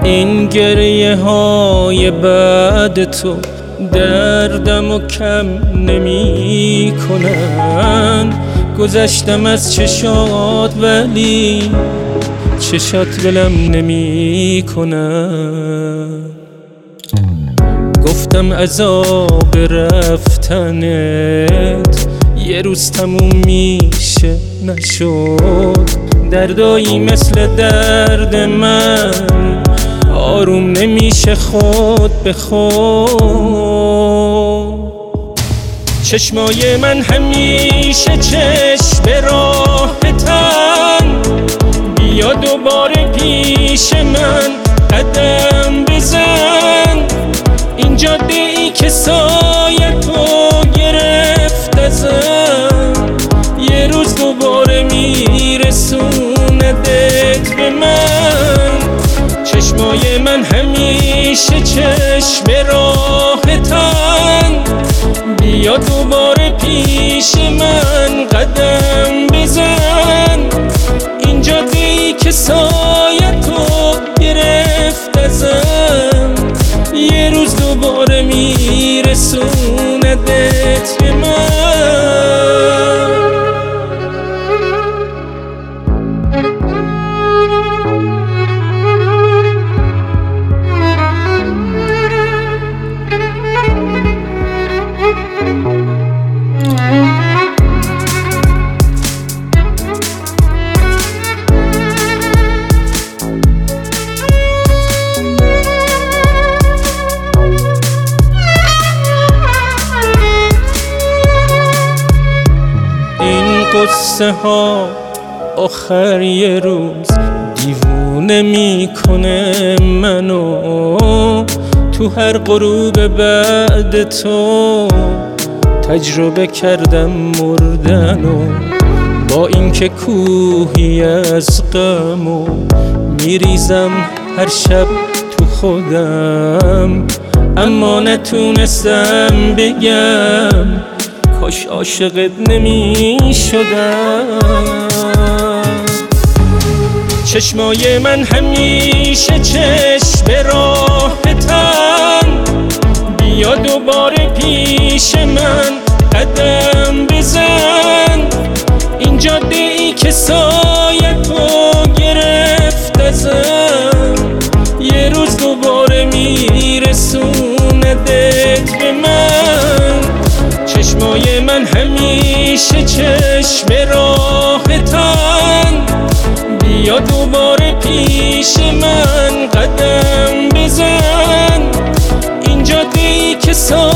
این گریه های بعد تو دردم و کم نمی کنن. گذشتم از چشات ولی چشات ولم نمی کنن. گفتم عذاب رفتنت یه روز تموم میشه، نشد. دردایی مثل درد من آروم نمیشه خود به خود. چشمای من همیشه چشم راحتن، بیا دوباره پیش من قدم بزن. این جاده ای که سایه تو گرفت ازم یه روز دوباره میرسوندت به من. چشمای من همیشه چشم راحتن، بیا دوباره پیش من قدم بزن. این جاده‌ای که سایه تو گرفت ازم یه روز دوباره میرسوندت به من. قصه ها آخر یه روز دیوونه میکنه منو. تو هر غروب بعد تو تجربه کردم مردنو. با اینکه کوهی از غمو میریزم هر شب تو خودم، اما نتونستم بگم کاش عاشقت نمی شدم. چشمای من همیشه چشم راحتن، بیا دوباره پیش من قدم بزن. این جاده ای که سایه تو گرفت ازم یه روز دوباره میرسوندت به من. چشمای من همیشه چشم راحتن، بیا دوباره پیش من قدم بزن. این جاده‌ای که